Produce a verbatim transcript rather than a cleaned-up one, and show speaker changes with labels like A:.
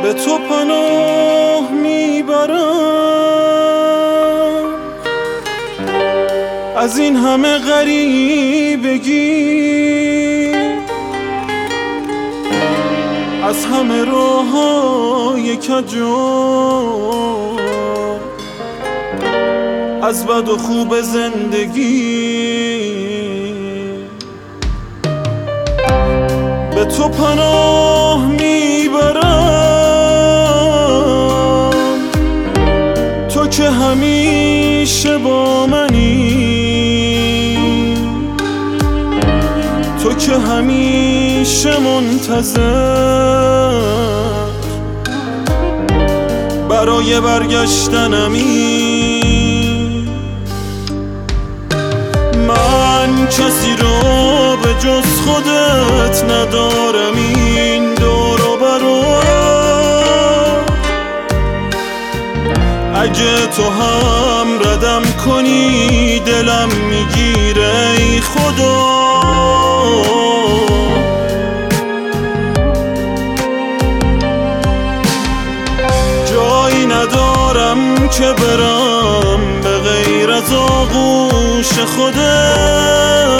A: به تو پناه میبرم از این همه غریبگی، از همه راه‌های کجا، از بد و خوب زندگی. به تو پناه میبرم تو که همیشه با منی، تو که همیشه منتظر برای برگشتنمی. من کسی رو به جز خودت ندارم این دور و برا، اگه تو هم ردم کنی دلم میگیره ای خدا. جایی ندارم که برم به غیر از آغوش خودت،